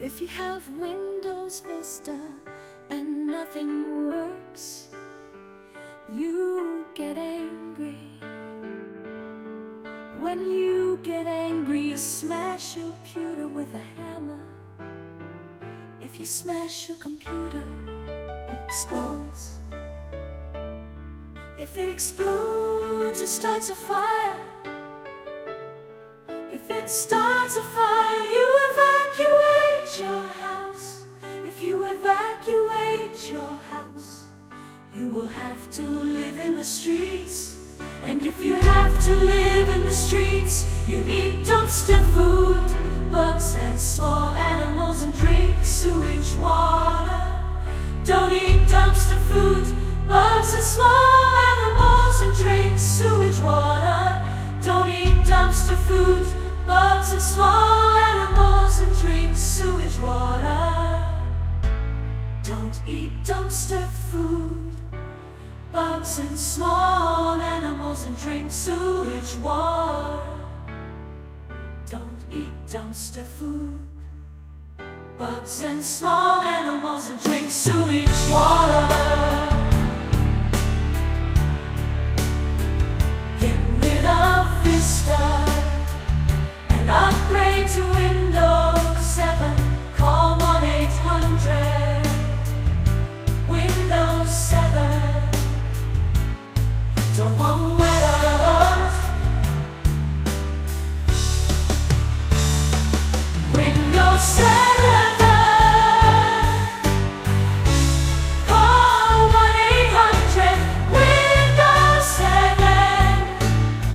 If you have Windows Vista and nothing works, you get angry. When you get angry, you smash your computer with a hammer. If you smash your computer, it explodes. If it explodes, it starts a fire. If it starts a fire, you evacuate your house. If you evacuate your house, you will have to live in the streets. And if you have to live in the streets, you eat dumpster food, bugs and small animals, and drink sewage water. Don't eat dumpster food, bugs and small animals, and drink sewage water. Don't eat dumpster food, bugs and small animals, and drink sewage water. Don't eat dumpster food, bugs and small animals, and drink sewage water. Don't eat dumpster food, bugs and small animals, and drink sewage water.